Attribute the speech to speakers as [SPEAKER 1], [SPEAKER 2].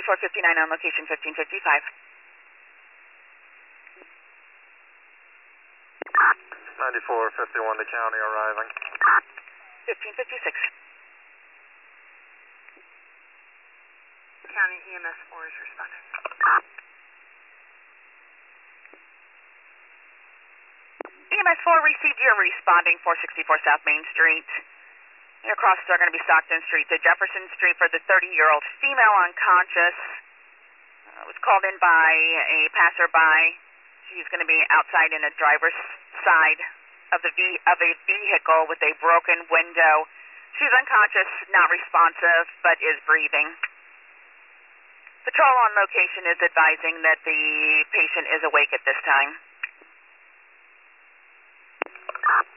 [SPEAKER 1] 9459 on location 1555.
[SPEAKER 2] 9451 to county arriving.
[SPEAKER 1] 1556.
[SPEAKER 3] County EMS 4 is responding.
[SPEAKER 1] EMS 4 received your responding 464 South Main Street. Your crosses are going to be Stockton Street to Jefferson Street for the 30-year-old female unconscious. Was called in by a passerby. She's going to be outside in the driver's side of a vehicle with a broken window. She's unconscious, not responsive, but is breathing. Patrol on location is advising that the patient is awake at this time.